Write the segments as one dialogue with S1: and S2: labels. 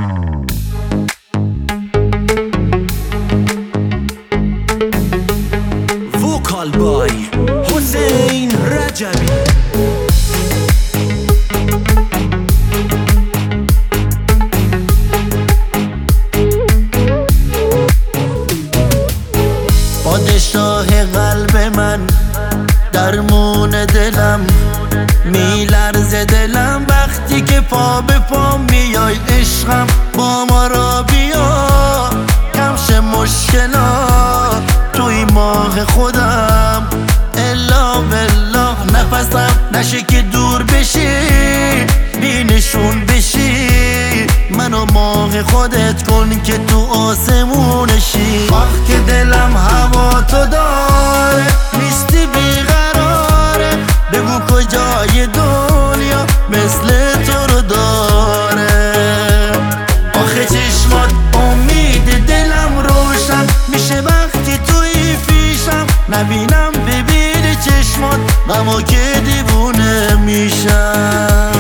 S1: وکال بای حسین رجبی.
S2: پادشاه قلب من، درمون دلم، میلرزه دلم وقتی که پا به پا میای. عشقم با ما را بیا، کمش مشکلات توی ماه خودم. الا بالله نفسم نشه که دور بشی، بی نشون بشی. منو ماه خودت کن که تو آسمونشی. آخ که دلم هوا تو داره، نیستی بیقراره. بگو کجای دنیا مثل تو رو داره. آخه چشمات امید دلم روشن میشه وقتی توی پیشم. نبینم ببینی چشمات غمو که دیوونه میشم.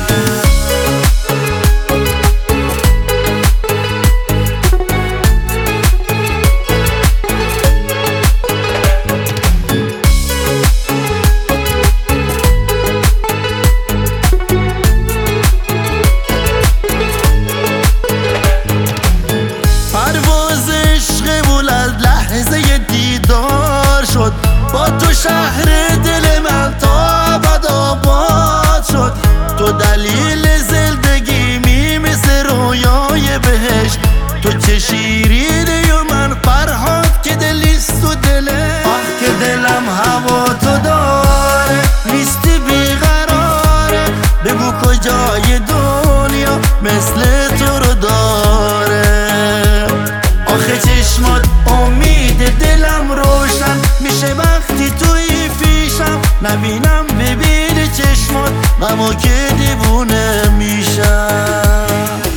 S2: با تو شهر دل من تا ابد آباد شد. تو دلیل زندگیمی مثل رویای بهشت. تو چه شیرینی و من فرهاد که دلیست و دله. آخ که دلم هوا تو داره، نیستی بیقراره. بگو کجای دنیا مثل تو رو داره. آخه چشمات امید دلم روشن میشه وقتی توی پیشم. نبینم ببینی چشمات غمو که دیوونه میشم.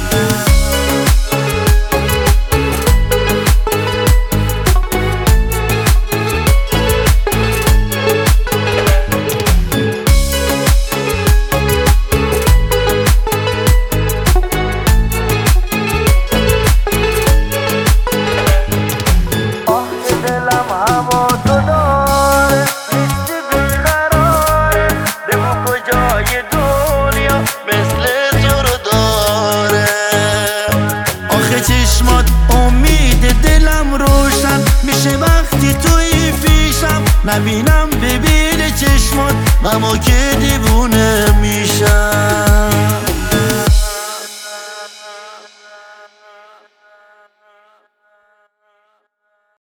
S2: چشمات امید دلم روشن میشه وقتی توی پیشم. نبینم ببینی چشمات غمو که دیوونه میشم.